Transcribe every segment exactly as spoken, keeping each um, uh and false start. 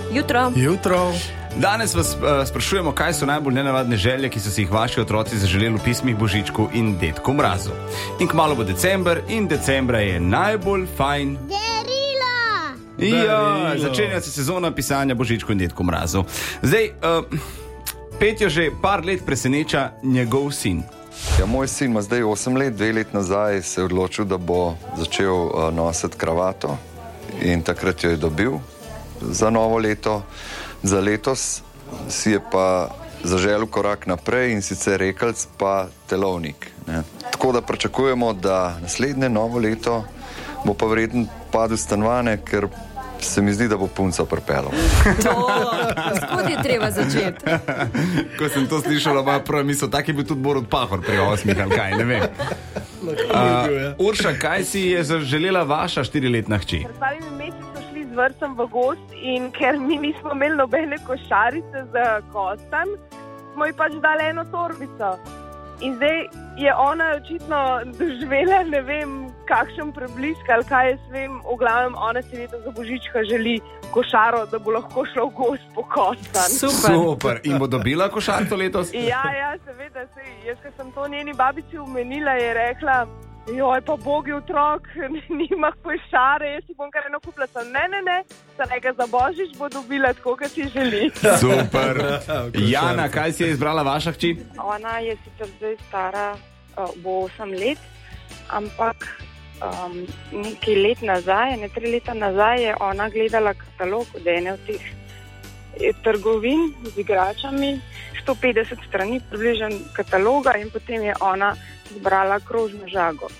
Jutro. Jutro. Danes vas uh, sprašujemo, kaj so najbolj nenavadne želje, ki so si jih vaši otroci zaželeli v pismih Božičku in Dedku Mrazu. In kmalu bo december in decembra je najbolj fajn darilo. Ja, začenja se sezona pisanja Božičku in Dedku Mrazu. Zdaj, uh, Petjo že par let preseneča njegov sin. Ja, moj sin ima zdaj osem let, dve let nazaj se je odločil, da bo začel uh, nositi kravato in takrat jo je dobil za novo leto. Za letos si je pa zaželel korak naprej in sicer rekelc pa telovnik. Ne. Tako da pričakujemo, da naslednje novo leto bo pa verjetno padel stanovanje, ker se mi zdi, da bo punca pripeljal. To, skod je treba začeti. Ko sem to slišala, moja prva misel, tak je bil tudi Borut Pahor pri osmih, ali kaj, ne vem. Uh, Urša, kaj si je zaželela vaša štiriletna hči? Pred parimi meseci so šli z vrtcem v gost in ker mi nismo imeli nobene košarice za kostanj, smo ji pač dali eno torbico. In zdaj je ona očitno doživela, ne vem, kakšen preblisk ali kaj jaz vem, v glavnem ona si letos za Božička želi košaro, da bo lahko šla v gost po kostanj. Super. Super. In bo dobila košarko letos? Ja, ja, seveda, sej, jaz, ko sem to njeni babici omenila, je rekla, joj, pa bogi otrok, nima košare, jaz si bom kar eno kupila. Sem, ne, ne, ne, sem rekla, za Božič bo dobila tako, kot si želi. Super. Jana, kaj si je izbrala vaša hči? Ona je sicer zdaj stara, uh, bo osem let, ampak um, nekaj let nazaj, ne tri leta nazaj je ona gledala katalog od ene od teh trgovin z igračami, sto petdeset strani približen kataloga in potem je ona zbrala krožno žago.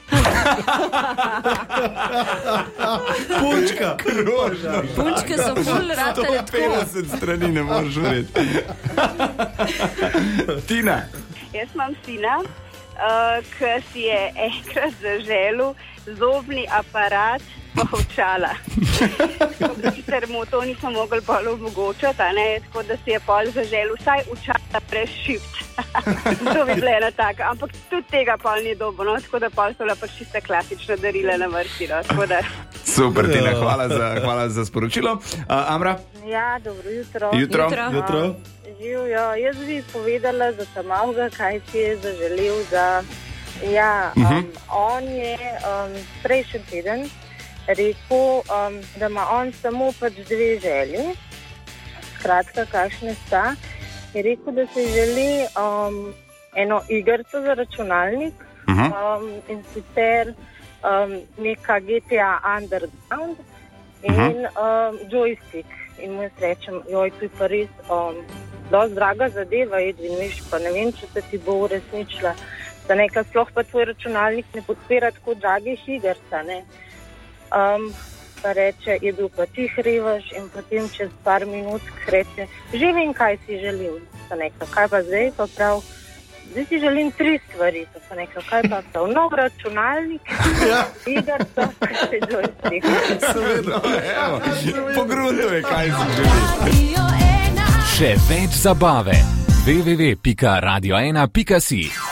Punčka. Krožna. Punčke so ful ratale sto petdeset strani, ne moreš verjeti. Tina. Jaz imam sina, uh, ki si je enkrat zaželel zobni aparat pa očala. Sicer mu to nismo mogli pol omogočati, a ne, tako da si je pol zaželel vsaj očala brez šift. To bi bila ena taka, ampak tudi tega pol ni dobo, no, tako da pol so bila pač čista klasična darila na vrsti, no, tako da. Super, Tina, hvala za, hvala za sporočilo. Uh, Amra? Ja, dobro jutro. Jutro. Jutro. Jutro. Živijo, jaz bi povedala za samega, kaj si je zaželel za... Ja, um, Uh-huh. on je um, prejšnji teden rekel, um, da ima on samo pač dve želji. Skratka, kakšne sta. Je rekel, da si želi um, eno igrco za računalnik, Uh-huh. um, in sicer um, neka G T A Underground in Uh-huh. um, joystick. In mu jaz rečem, joj, to je pa res um, dosti draga zadeva, Edvin, veš, pa ne vem, če se ti bo uresničila. Da nekaj sploh pa tvoj računalnik ne podpira tako dragih igrca, ne. Um, pa reče, je bil pa tih revaš in potem čez par minut reče, že vem, kaj si želim. Pa nekaj, kaj pa zdaj, pa prav, zdaj si želim tri stvari. Pa nekaj, kaj pa prav, nov računalnik, igrca, kaj se joystick. Seveda, evo, pogrunto je, kaj si želi. Še več zabave. w w w pika radio ena pika si